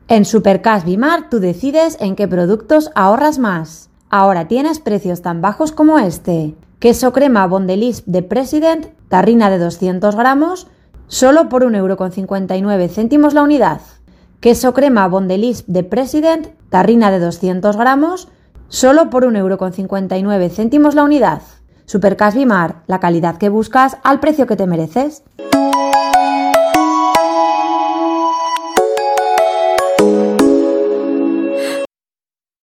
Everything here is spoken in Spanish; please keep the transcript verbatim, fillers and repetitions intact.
En Supercash Bimart tú decides en qué productos ahorras más. Ahora tienes precios tan bajos como este. Queso crema Bondelis de President, tarrina de doscientos gramos, solo por un euro con cincuenta y nueve céntimos la unidad. Queso crema Bondelis de President, tarrina de doscientos gramos, solo por un euro con cincuenta y nueve céntimos la unidad. Supercash Bimart, la calidad que buscas al precio que te mereces.